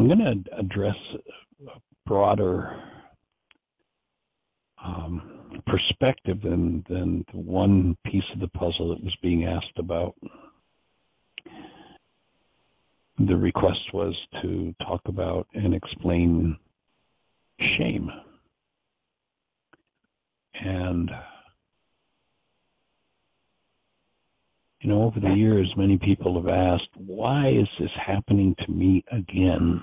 I'm going to address a broader perspective than the one piece of the puzzle that was being asked about. The request was to talk about and explain shame. And, you know, over the years, many people have asked, why is this happening to me again?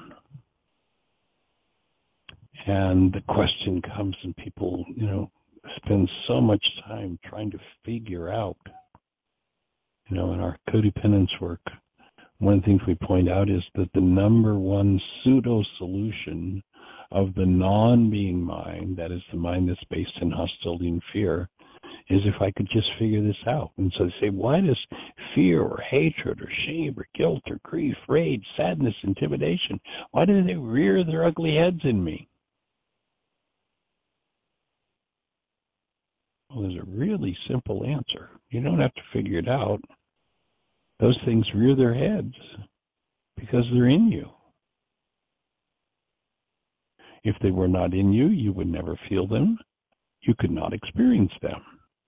And the question comes, and people, you know, spend so much time trying to figure out, you know, in our codependence work, one of the things we point out is that the number one pseudo-solution of the non-being mind, that is the mind that's based in hostility and fear, is if I could just figure this out. And so they say, why does fear or hatred or shame or guilt or grief, rage, sadness, intimidation, why do they rear their ugly heads in me? Well, there's a really simple answer. You don't have to figure it out. Those things rear their heads because they're in you. If they were not in you, you would never feel them. You could not experience them.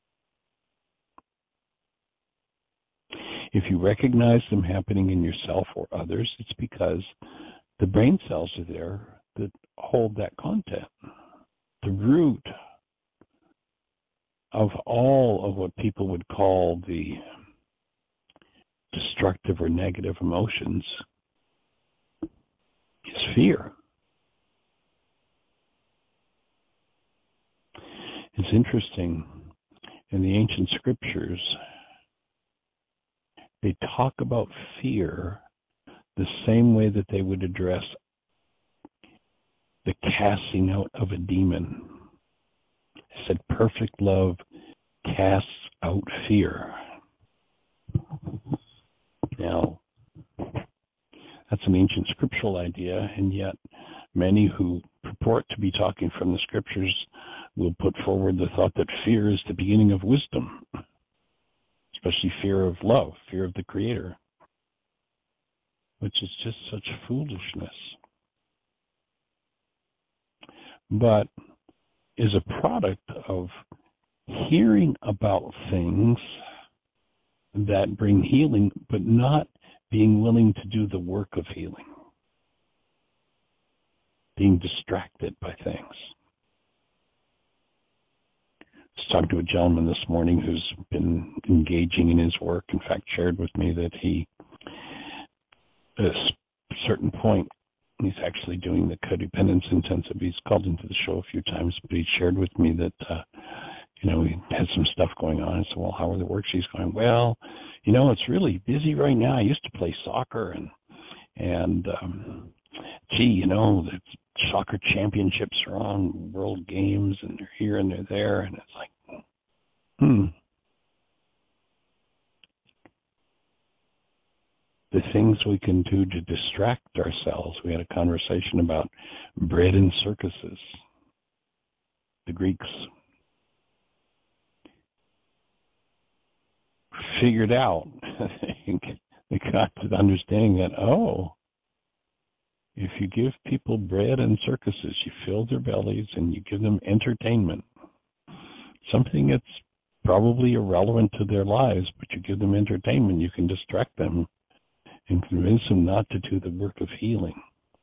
If you recognize them happening in yourself or others, it's because the brain cells are there that hold that content. The root of all of what people would call the destructive or negative emotions is fear. It's interesting, in the ancient scriptures, they talk about fear the same way that they would address the casting out of a demon. They said perfect love casts out fear. Now, that's an ancient scriptural idea, and yet many who purport to be talking from the scriptures will put forward the thought that fear is the beginning of wisdom, especially fear of love, fear of the Creator, which is just such foolishness. But is a product of hearing about things that bring healing, but not being willing to do the work of healing, being distracted by things. I was talking to a gentleman this morning who's been engaging in his work, in fact shared with me that he, at a certain point, he's actually doing the codependence intensive. He's called into the show a few times, but he shared with me that you know, he had some stuff going on. I said, well, how are the worksheets going? Well, you know, it's really busy right now. I used to play soccer and gee, you know, the soccer championships are on, world games, and they're here and they're there. And it's like, The things we can do to distract ourselves. We had a conversation about bread and circuses. The Greeks figured out, they got to the understanding that, oh, if you give people bread and circuses, you fill their bellies and you give them entertainment, something that's probably irrelevant to their lives, but you give them entertainment, you can distract them and convince them not to do the work of healing.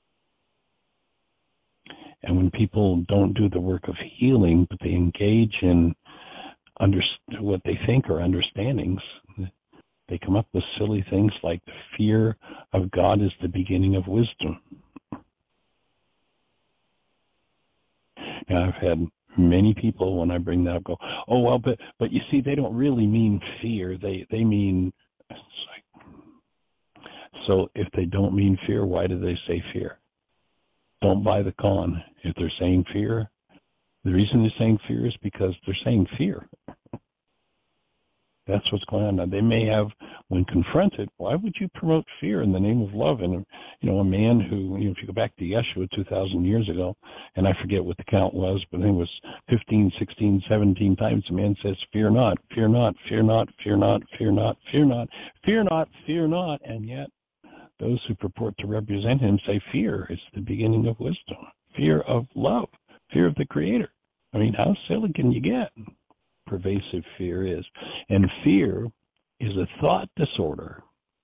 And when people don't do the work of healing, but they engage in what they think are understandings, they come up with silly things like the fear of God is the beginning of wisdom. Now, I've had many people, when I bring that up, go, oh, well, but you see, they don't really mean fear. They mean, it's like, so if they don't mean fear, why do they say fear? Don't buy the con. If they're saying fear, the reason they're saying fear is because they're saying fear. That's what's going on. Now, they may have, when confronted, why would you promote fear in the name of love? And, you know, a man who, you know, if you go back to Yeshua 2,000 years ago, and I forget what the count was, but I think it was 15, 16, 17 times the man says, fear not, fear not, fear not, fear not, fear not, fear not, fear not, fear not. And yet those who purport to represent him say fear is the beginning of wisdom, fear of love, fear of the Creator. I mean, how silly can you get? Pervasive fear is. And fear is a thought disorder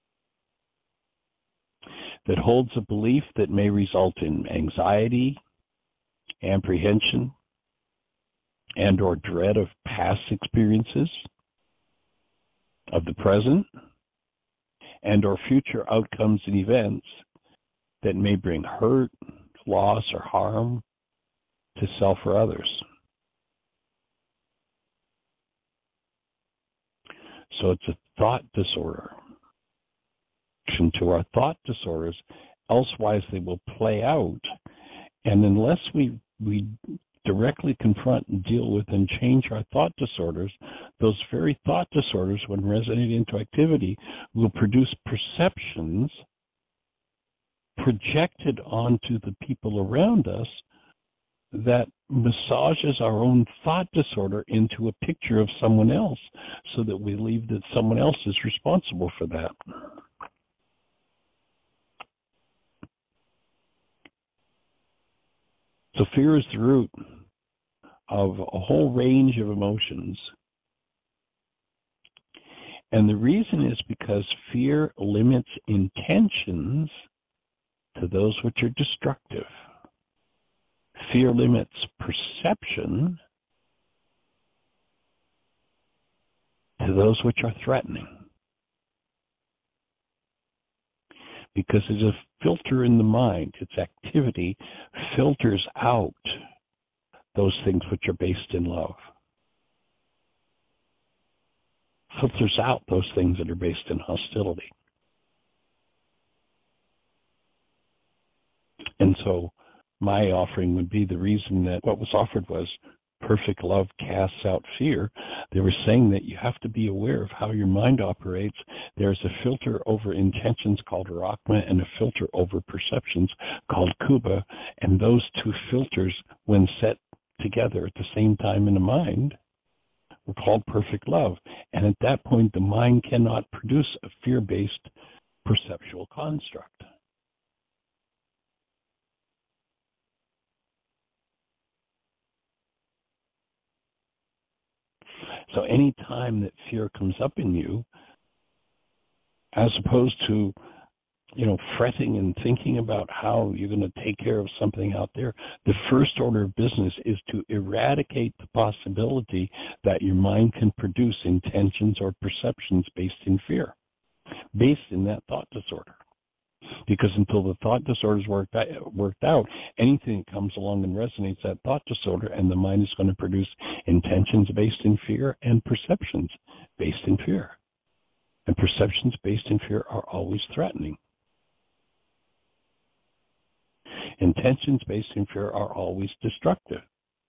that holds a belief that may result in anxiety, apprehension, and or dread of past experiences, of the present, and or future outcomes and events that may bring hurt, loss, or harm to self or others. So it's a thought disorder. To our thought disorders, elsewise they will play out, and unless we directly confront and deal with and change our thought disorders, those very thought disorders, when resonated into activity, will produce perceptions projected onto the people around us that massages our own thought disorder into a picture of someone else, so that we believe that someone else is responsible for that. So fear is the root of a whole range of emotions. And the reason is because fear limits intentions to those which are destructive. Fear limits perception to those which are threatening. Because it's a filter in the mind. Its activity filters out those things which are based in love. Filters out those things that are based in hostility. And so my offering would be, the reason that what was offered was perfect love casts out fear. They were saying that you have to be aware of how your mind operates. There's a filter over intentions called Rachma and a filter over perceptions called Kuba. And those two filters, when set together at the same time in the mind, were called perfect love. And at that point, the mind cannot produce a fear-based perceptual construct. So any time that fear comes up in you, as opposed to, fretting and thinking about how you're going to take care of something out there, the first order of business is to eradicate the possibility that your mind can produce intentions or perceptions based in fear, based in that thought disorder. Because until the thought disorder is worked out, anything that comes along and resonates that thought disorder, and the mind is going to produce intentions based in fear and perceptions based in fear. And perceptions based in fear are always threatening. Intentions based in fear are always destructive.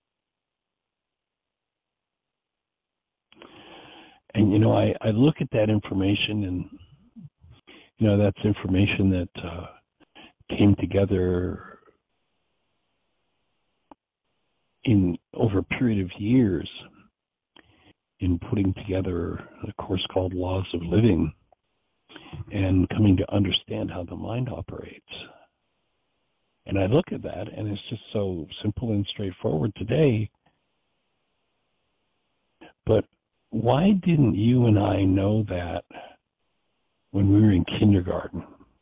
And, I look at that information, and that's information that came together in over a period of years in putting together a course called Laws of Living and coming to understand how the mind operates. And I look at that, and it's just so simple and straightforward today. But why didn't you and I know that when we were in kindergarten?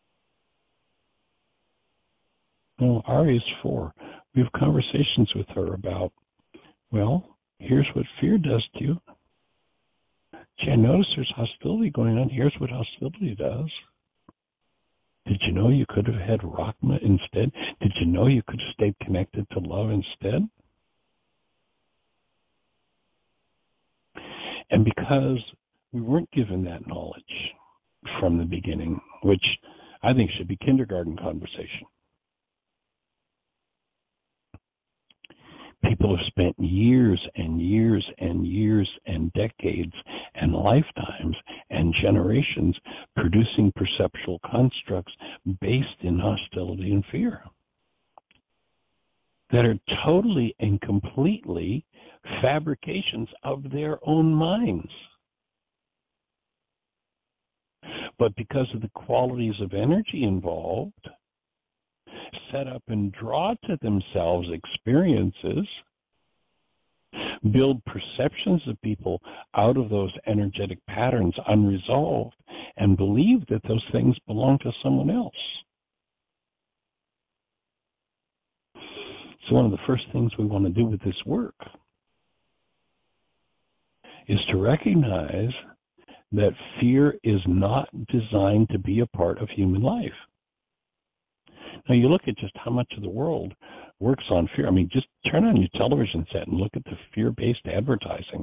Well, Ari is 4. We have conversations with her about, well, here's what fear does to you. Gee, I notice there's hostility going on. Here's what hostility does. Did you know you could have had Rachma instead? Did you know you could have stayed connected to love instead? And because we weren't given that knowledge from the beginning, which I think should be kindergarten conversation. People have spent years and years and years and decades and lifetimes and generations producing perceptual constructs based in hostility and fear that are totally and completely fabrications of their own minds. But because of the qualities of energy involved, set up and draw to themselves experiences, build perceptions of people out of those energetic patterns unresolved, and believe that those things belong to someone else. So one of the first things we want to do with this work is to recognize that fear is not designed to be a part of human life. Now, you look at just how much of the world works on fear. I mean, just turn on your television set and look at the fear-based advertising.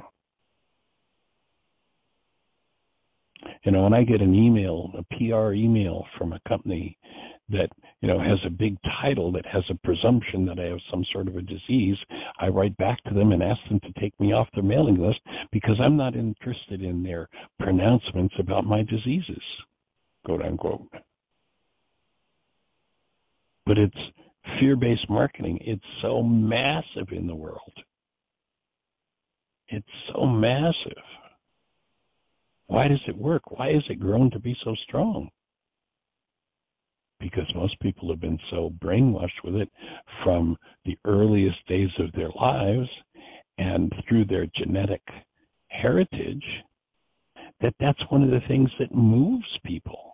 You know, when I get an email, a PR email from a company that, you know, has a big title that has a presumption that I have some sort of a disease, I write back to them and ask them to take me off their mailing list because I'm not interested in their pronouncements about my diseases, quote unquote. But it's fear-based marketing. It's so massive in the world. It's so massive. Why does it work? Why has it grown to be so strong? Because most people have been so brainwashed with it from the earliest days of their lives and through their genetic heritage that that's one of the things that moves people.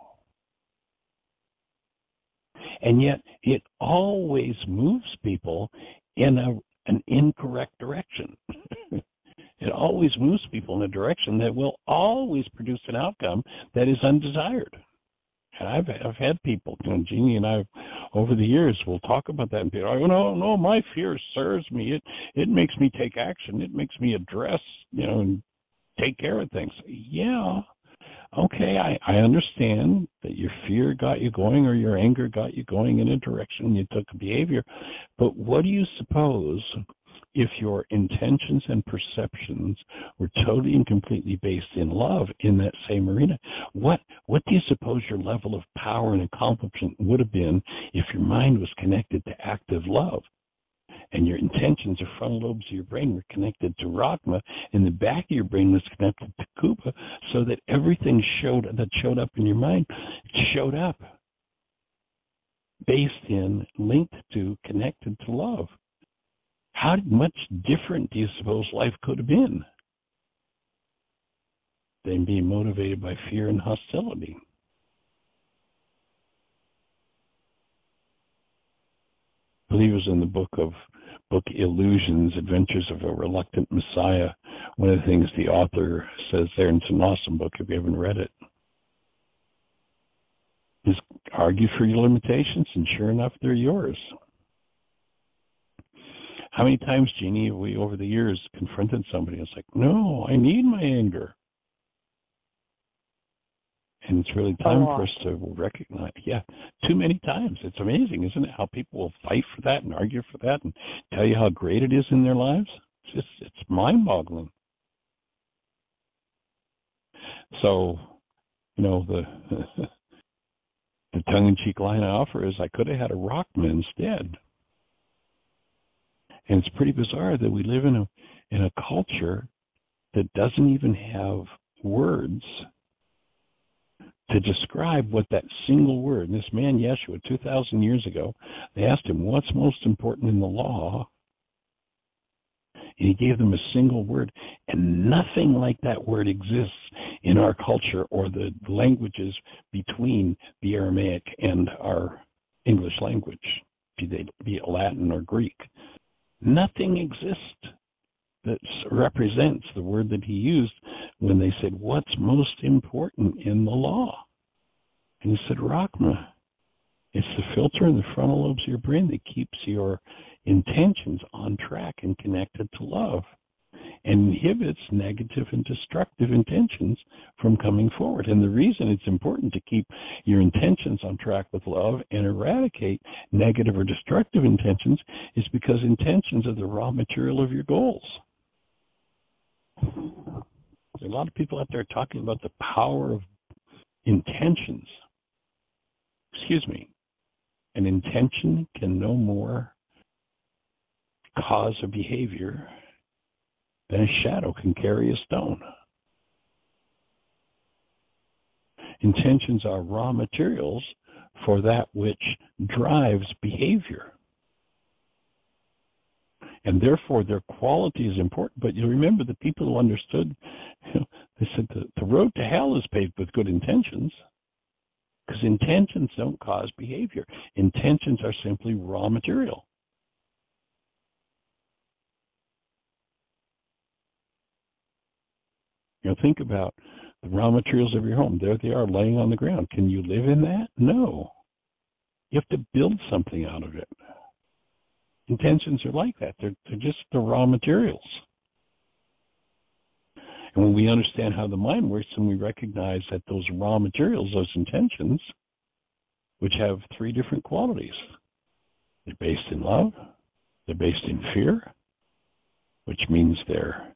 And yet it always moves people in an incorrect direction. It always moves people in a direction that will always produce an outcome that is undesired. And I've had people, you know, Jeannie and I, over the years, will talk about that and be like, oh, no, my fear serves me. It makes me take action. It makes me address, you know, and take care of things. Yeah. Okay, I understand that your fear got you going or your anger got you going in a direction, you took a behavior, but what do you suppose if your intentions and perceptions were totally and completely based in love in that same arena? What do you suppose your level of power and accomplishment would have been if your mind was connected to active love? And your intentions or frontal lobes of your brain were connected to Rachma, and the back of your brain was connected to Kupa, so that everything that showed up in your mind showed up based in, linked to, connected to love. How much different do you suppose life could have been than being motivated by fear and hostility? I believe it was in the book Illusions, Adventures of a Reluctant Messiah. One of the things the author says there, and it's an awesome book if you haven't read it, is argue for your limitations, and sure enough, they're yours. How many times, Jeannie, have we over the years confronted somebody? It's like, no, I need my anger. And it's really time for us to recognize, too many times. It's amazing, isn't it, how people will fight for that and argue for that and tell you how great it is in their lives? It's mind-boggling. So, you know, the tongue-in-cheek line I offer is I could have had a Rachma instead. And it's pretty bizarre that we live in a culture that doesn't even have words to describe what that single word, and this man Yeshua 2,000 years ago, they asked him, what's most important in the law? And he gave them a single word, and nothing like that word exists in our culture or the languages between the Aramaic and our English language, be it Latin or Greek. Nothing exists that represents the word that he used when they said, what's most important in the law? And he said, Rachma. It's the filter in the frontal lobes of your brain that keeps your intentions on track and connected to love and inhibits negative and destructive intentions from coming forward. And the reason it's important to keep your intentions on track with love and eradicate negative or destructive intentions is because intentions are the raw material of your goals. There's a lot of people out there talking about the power of intentions. Excuse me. An intention can no more cause a behavior than a shadow can carry a stone. Intentions are raw materials for that which drives behavior. And therefore, their quality is important. But you remember the people who understood, they said the road to hell is paved with good intentions, because intentions don't cause behavior. Intentions are simply raw material. Think about the raw materials of your home. There they are laying on the ground. Can you live in that? No. You have to build something out of it. Intentions are like that. They're just the raw materials. And when we understand how the mind works and we recognize that those raw materials, those intentions, which have three different qualities. They're based in love, they're based in fear, which means they're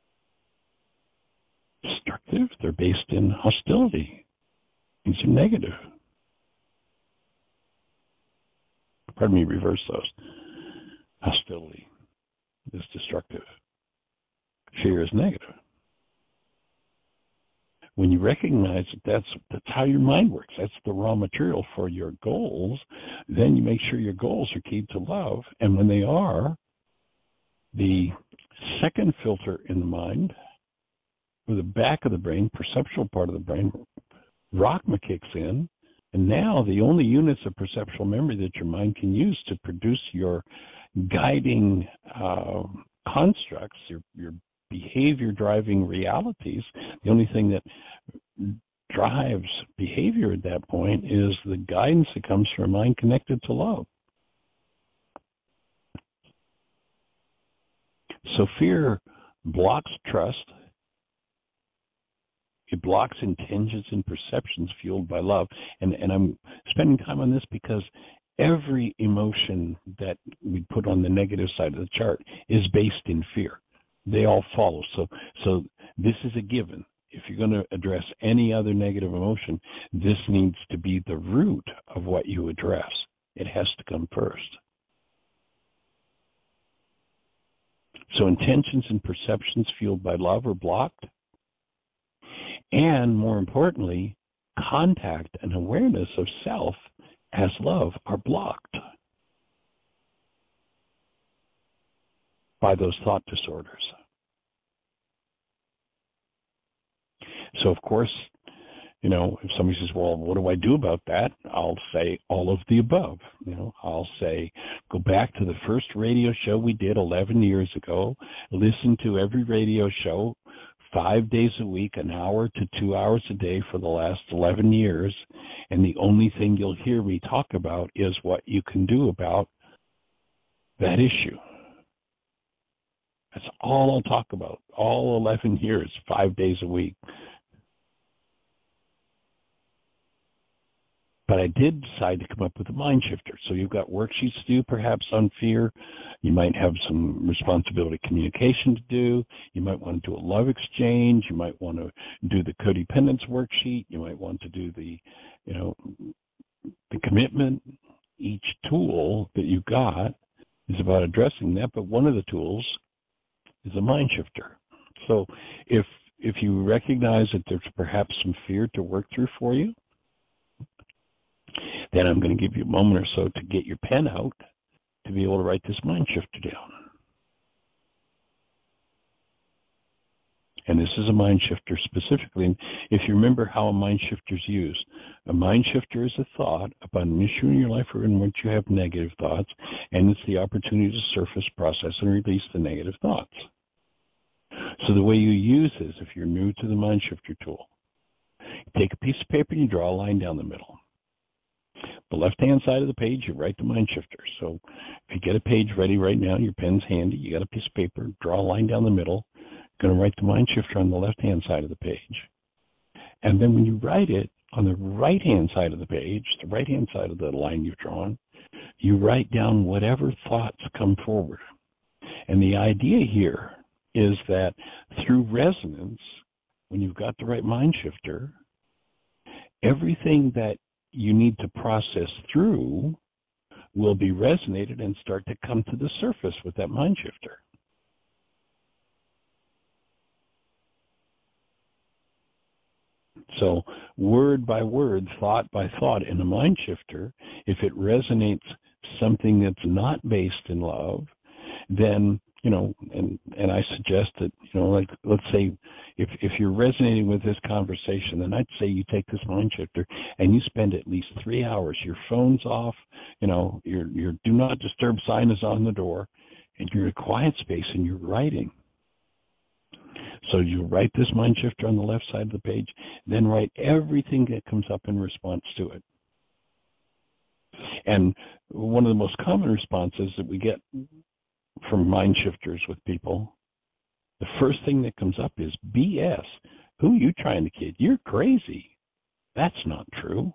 destructive, they're based in hostility, means they're negative. Pardon me, reverse those. Hostility is destructive. Fear is negative. When you recognize that that's how your mind works, that's the raw material for your goals, then you make sure your goals are keyed to love. And when they are, the second filter in the mind, or the back of the brain, perceptual part of the brain, RACMA kicks in. And now the only units of perceptual memory that your mind can use to produce your guiding constructs, your behavior driving realities, the only thing that drives behavior at that point is the guidance that comes from a mind connected to love. So fear blocks trust. It blocks intentions and perceptions fueled by love. And I'm spending time on this because every emotion that we put on the negative side of the chart is based in fear. They all follow. So this is a given. If you're going to address any other negative emotion, this needs to be the root of what you address. It has to come first. So intentions and perceptions fueled by love are blocked. And more importantly, contact and awareness of self as love are blocked by those thought disorders. So, of course, if somebody says, well, what do I do about that? I'll say all of the above. I'll say, go back to the first radio show we did 11 years ago, listen to every radio show 5 days a week, an hour to 2 hours a day for the last 11 years, and the only thing you'll hear me talk about is what you can do about that issue. That's all I'll talk about, all 11 years, 5 days a week. But I did decide to come up with a mind shifter. So you've got worksheets to do, perhaps, on fear. You might have some responsibility communication to do. You might want to do a love exchange. You might want to do the codependence worksheet. You might want to do the commitment. Each tool that you got is about addressing that, but one of the tools is a mind shifter. So if you recognize that there's perhaps some fear to work through for you, then I'm going to give you a moment or so to get your pen out to be able to write this mind shifter down. And this is a mind shifter specifically. And if you remember how a mind shifter is used, a mind shifter is a thought about an issue in your life or in which you have negative thoughts, and it's the opportunity to surface, process, and release the negative thoughts. So the way you use this, if you're new to the mind shifter tool, take a piece of paper and you draw a line down the middle. The left-hand side of the page, you write the mind shifter. So if you get a page ready right now, your pen's handy, you got a piece of paper, draw a line down the middle, you're going to write the mind shifter on the left-hand side of the page. And then when you write it on the right-hand side of the page, the right-hand side of the line you've drawn, you write down whatever thoughts come forward. And the idea here is that through resonance, when you've got the right mind shifter, everything that you need to process through will be resonated and start to come to the surface with that mind shifter. So word by word, thought by thought in a mind shifter, if it resonates something that's not based in love, then, and I suggest that, like, let's say if you're resonating with this conversation, then I'd say you take this mind shifter and you spend at least 3 hours. Your phone's off, your do not disturb sign is on the door, and you're in a quiet space and you're writing. So you write this mind shifter on the left side of the page, then write everything that comes up in response to it. And one of the most common responses that we get from mind shifters with people, the first thing that comes up is BS. Who are you trying to kid? You're crazy. That's not true.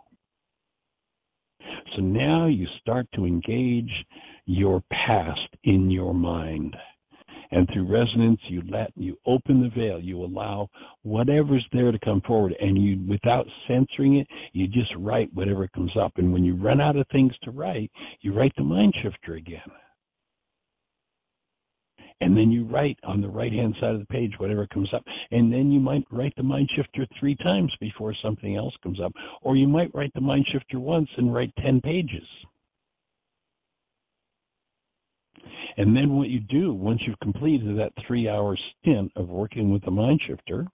So now you start to engage your past in your mind. And through resonance, you open the veil. You allow whatever's there to come forward. And you, without censoring it, you just write whatever comes up. And when you run out of things to write, you write the mind shifter again. And then you write on the right-hand side of the page whatever comes up. And then you might write the mind shifter 3 times before something else comes up. Or you might write the mind shifter once and write 10 pages. And then what you do, once you've completed that 3-hour stint of working with the mind shifter,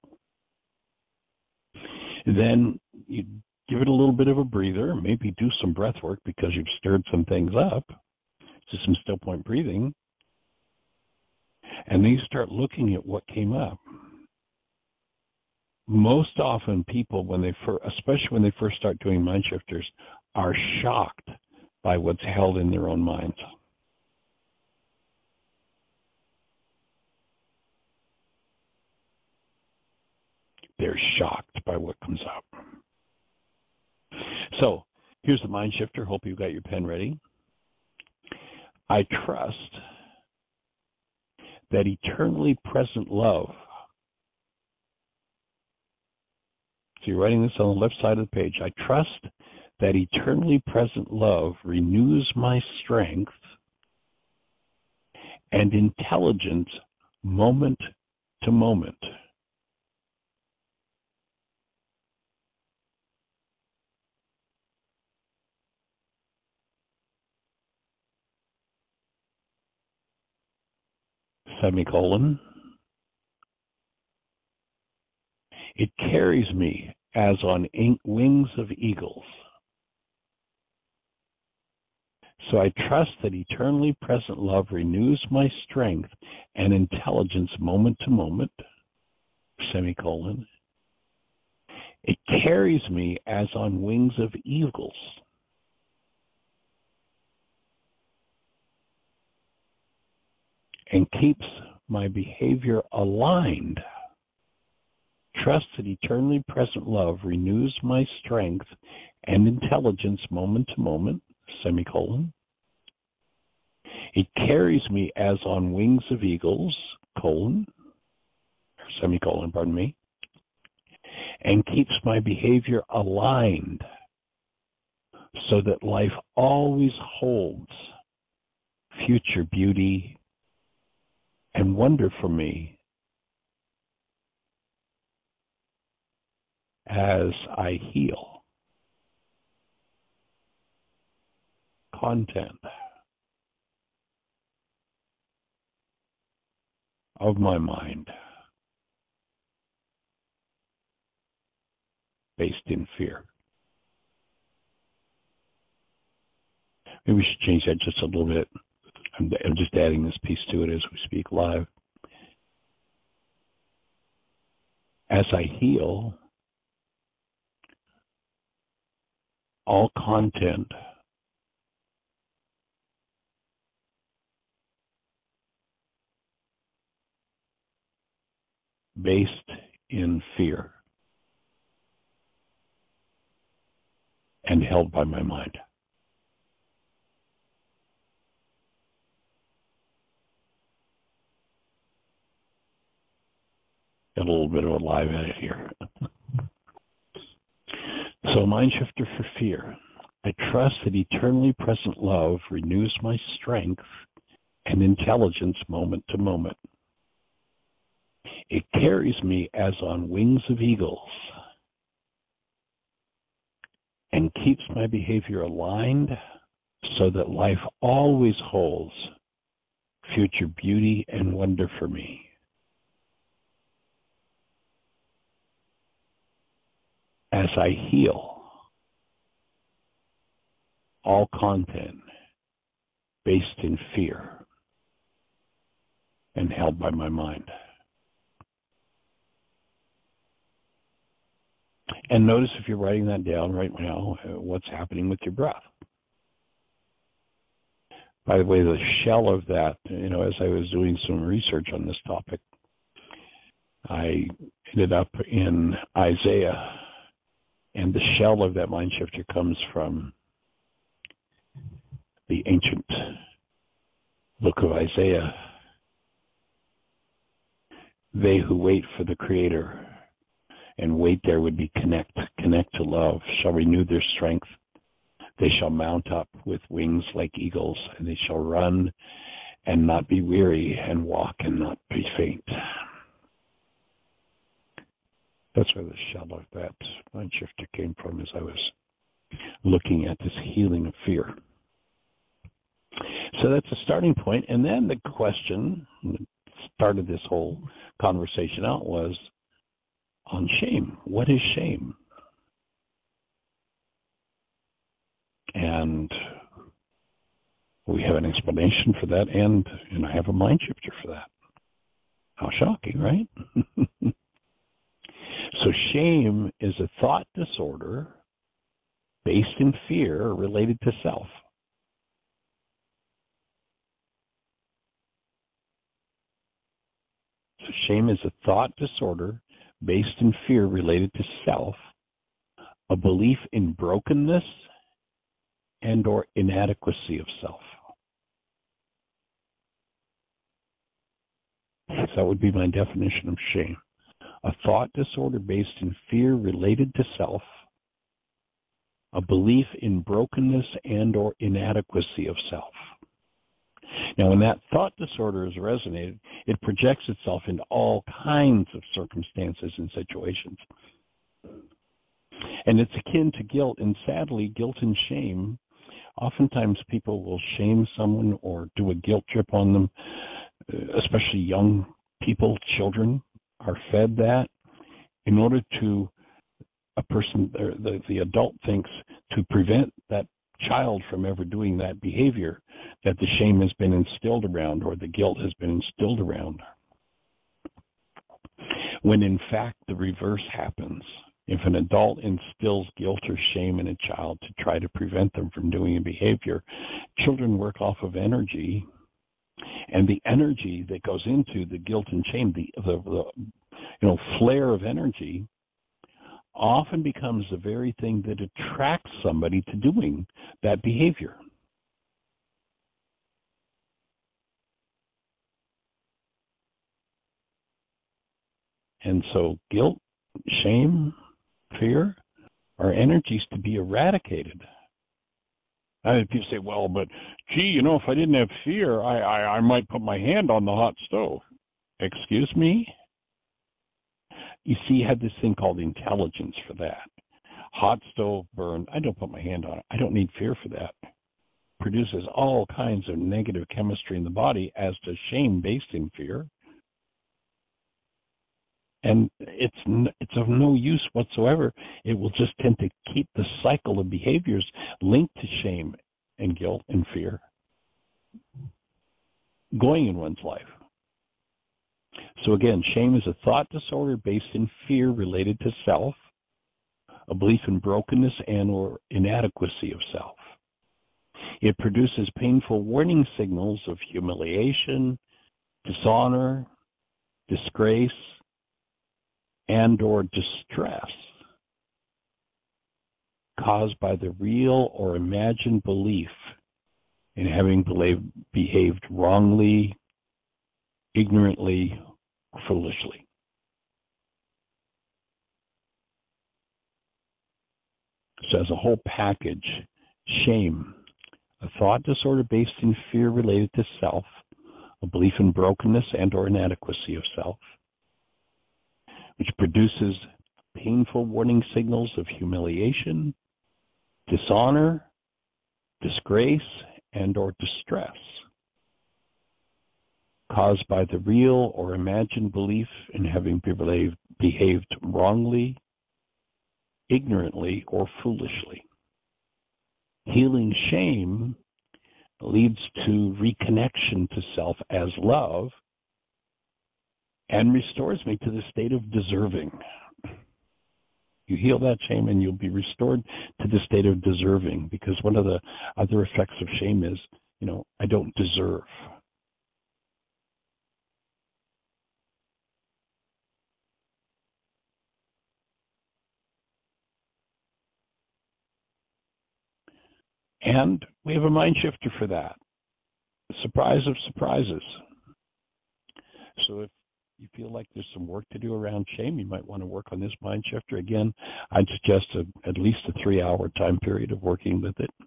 then you give it a little bit of a breather, maybe do some breath work because you've stirred some things up, just some still point breathing, and then you start looking at what came up. Most often people, especially when they first start doing mind shifters, are shocked by what's held in their own minds. They're shocked by what comes up. So here's the mind shifter. Hope you've got your pen ready. I trust that eternally present love. So you're writing this on the left side of the page. I trust that eternally present love renews my strength and intelligence moment to moment. Semicolon. It carries me as on wings of eagles. So I trust that eternally present love renews my strength and intelligence moment to moment. Semicolon. It carries me as on wings of eagles. And keeps my behavior aligned. Trust that eternally present love renews my strength and intelligence moment to moment, semicolon. It carries me as on wings of eagles, semicolon, pardon me, and keeps my behavior aligned so that life always holds future beauty and wonder for me as I heal. Content of my mind based in fear. Maybe we should change that just a little bit. I'm just adding this piece to it as we speak live. As I heal, all content based in fear and held by my mind. Got a little bit of a live edit here. So, mind shifter for fear. I trust that eternally present love renews my strength and intelligence moment to moment. It carries me as on wings of eagles. and keeps my behavior aligned so that life always holds future beauty and wonder for me. As I heal all content based in fear and held by my mind. And notice, if you're writing that down right now, what's happening with your breath. By the way, the shell of that, as I was doing some research on this topic, I ended up in Isaiah, and the shell of that mind shifter comes from the ancient book of Isaiah. They who wait for the Creator and wait there would be connect to love, shall renew their strength. They shall mount up with wings like eagles, and they shall run and not be weary, and walk and not be faint. That's where the shell of that mind shifter came from as I was looking at this healing of fear. So that's a starting point. And then the question that started this whole conversation out was on shame. What is shame? And we have an explanation for that, and I have a mind shifter for that. How shocking, right? So shame is a thought disorder based in fear related to self. So shame is a thought disorder based in fear related to self, a belief in brokenness and or inadequacy of self. So that would be my definition of shame. A thought disorder based in fear related to self, a belief in brokenness and or inadequacy of self. Now, when that thought disorder is resonated, it projects itself into all kinds of circumstances and situations. And it's akin to guilt, and sadly, guilt and shame, oftentimes people will shame someone or do a guilt trip on them, especially young people, children are fed that in order to, a person, the adult thinks, to prevent that child from ever doing that behavior, that the shame has been instilled around or the guilt has been instilled around. When in fact the reverse happens. If an adult instills guilt or shame in a child to try to prevent them from doing a behavior, children work off of energy, and the energy that goes into the guilt and shame, the flare of energy, often becomes the very thing that attracts somebody to doing that behavior. And so guilt, shame, fear are energies to be eradicated. People say, well, but gee, if I didn't have fear, I might put my hand on the hot stove. Excuse me? You see, you have this thing called intelligence for that. Hot stove burn, I don't put my hand on it. I don't need fear for that. Produces all kinds of negative chemistry in the body, as does shame based in fear. And it's of no use whatsoever. It will just tend to keep the cycle of behaviors linked to shame and guilt and fear going in one's life. So again, shame is a thought disorder based in fear related to self, a belief in brokenness and or inadequacy of self. It produces painful warning signals of humiliation, dishonor, disgrace, and or distress caused by the real or imagined belief in having behaved wrongly, ignorantly, foolishly. So as a whole package, shame, a thought disorder based in fear related to self, a belief in brokenness and or inadequacy of self, which produces painful warning signals of humiliation, dishonor, disgrace, and or distress caused by the real or imagined belief in having behaved wrongly, ignorantly, or foolishly. Healing shame leads to reconnection to self as love and restores me to the state of deserving. You heal that shame and you'll be restored to the state of deserving, because one of the other effects of shame is, I don't deserve. And we have a mind shifter for that. Surprise of surprises. So if you feel like there's some work to do around shame, you might want to work on this mind shifter. Again, I'd suggest at least a 3-hour time period of working with it.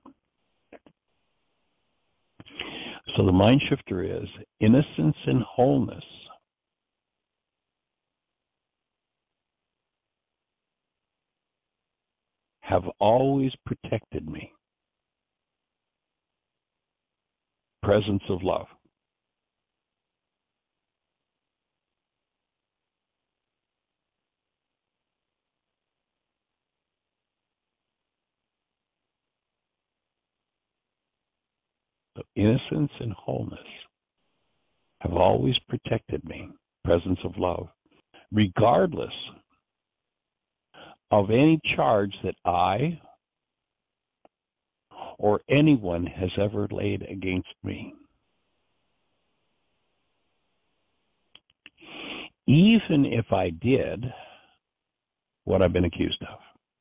So the mind shifter is innocence and wholeness have always protected me. Presence of love. So innocence and wholeness have always protected me. Presence of love. Regardless of any charge that I or anyone has ever laid against me. Even if I did what I've been accused of.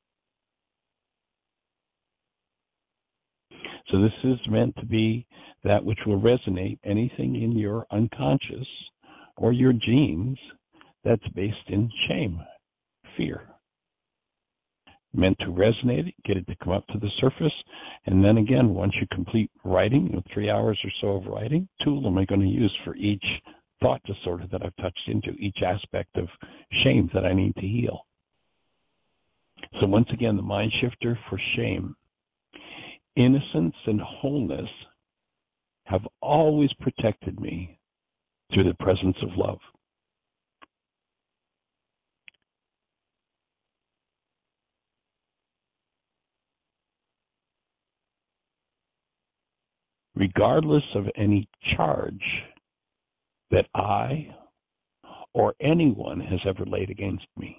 So this is meant to be that which will resonate anything in your unconscious or your genes that's based in shame, fear. Meant to resonate it, get it to come up to the surface, and then again, once you complete writing, 3 hours or so of writing, tool am I going to use for each thought disorder that I've touched into, each aspect of shame that I need to heal. So once again, the mind shifter for shame. Innocence and wholeness have always protected me through the presence of love. Regardless of any charge that I or anyone has ever laid against me.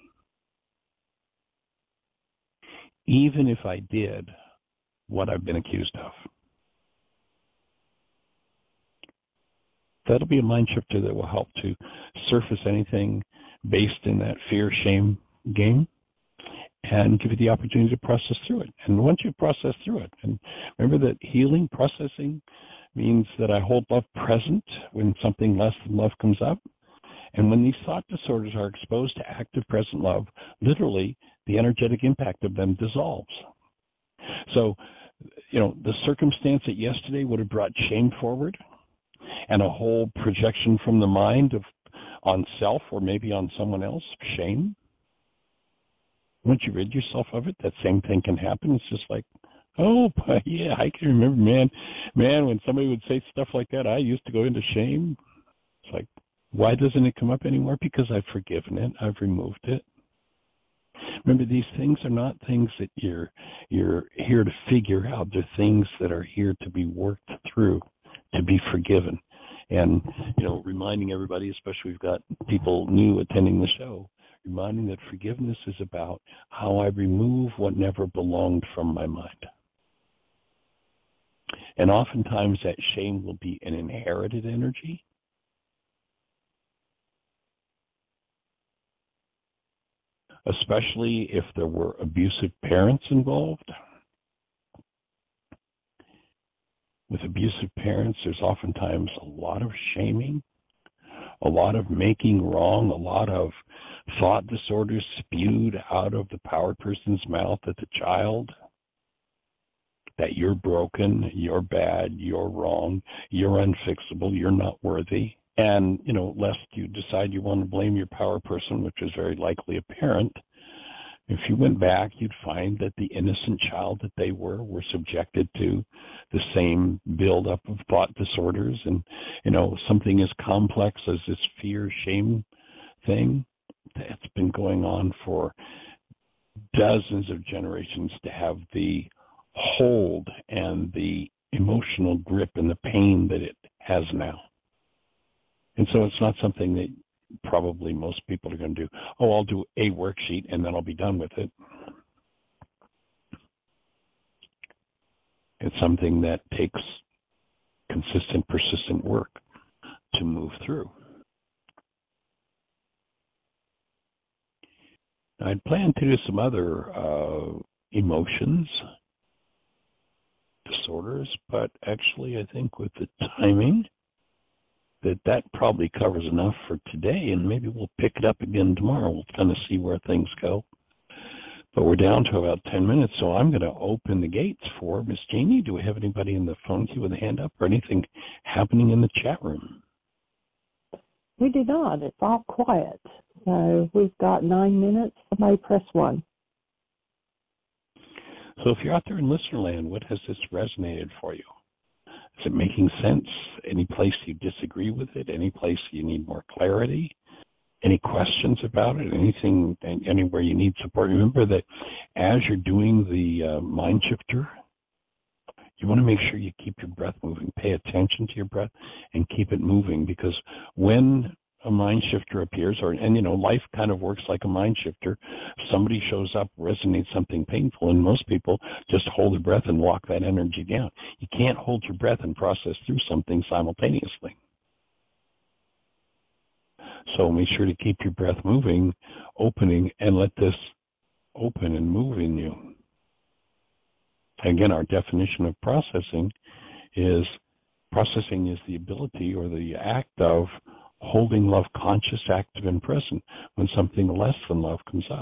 Even if I did what I've been accused of. That'll be a mind shifter that will help to surface anything based in that fear-shame game and give you the opportunity to process through it. And once you process through it, and remember that healing, processing, means that I hold love present when something less than love comes up. And when these thought disorders are exposed to active present love, literally the energetic impact of them dissolves. So, the circumstance that yesterday would have brought shame forward and a whole projection from the mind on self or maybe on someone else, shame. Once you rid yourself of it, that same thing can happen. It's just like, oh, yeah, I can remember, man, when somebody would say stuff like that, I used to go into shame. It's like, why doesn't it come up anymore? Because I've forgiven it. I've removed it. Remember, these things are not things that you're here to figure out. They're things that are here to be worked through, to be forgiven. And, reminding everybody, especially we've got people new attending the show, reminding that forgiveness is about how I remove what never belonged from my mind. And oftentimes that shame will be an inherited energy. Especially if there were abusive parents involved. With abusive parents, there's oftentimes a lot of shaming, a lot of making wrong, a lot of thought disorders spewed out of the power person's mouth at the child. That you're broken, you're bad, you're wrong, you're unfixable, you're not worthy. And, lest you decide you want to blame your power person, which is very likely a parent, If you went back, you'd find that the innocent child that they were subjected to the same buildup of thought disorders, and something as complex as this fear shame thing that's been going on for dozens of generations to have the hold and the emotional grip and the pain that it has now. And so it's not something that probably most people are going to do. Oh, I'll do a worksheet and then I'll be done with it. It's something that takes consistent, persistent work to move through. I'd planned to do some other emotions disorders, but actually I think with the timing that probably covers enough for today, and maybe we'll pick it up again tomorrow. We'll kind of see where things go. But we're down to about 10 minutes, so I'm going to open the gates for Miss Jeannie. Do we have anybody in the phone queue with a hand up or anything happening in the chat room? We do not. It's all quiet. So we've got 9 minutes. Somebody press 1. So if you're out there in listener land, what has this resonated for you? Is it making sense? Any place you disagree with it? Any place you need more clarity? Any questions about it? Anything, anywhere you need support? Remember that as you're doing the mind shifter, you want to make sure you keep your breath moving. Pay attention to your breath and keep it moving, because when a mind shifter appears, life kind of works like a mind shifter. Somebody shows up, resonates something painful, and most people just hold their breath and walk that energy down. You can't hold your breath and process through something simultaneously. So make sure to keep your breath moving, opening, and let this open and move in you. Again, our definition of processing is the ability or the act of holding love conscious, active, and present when something less than love comes up.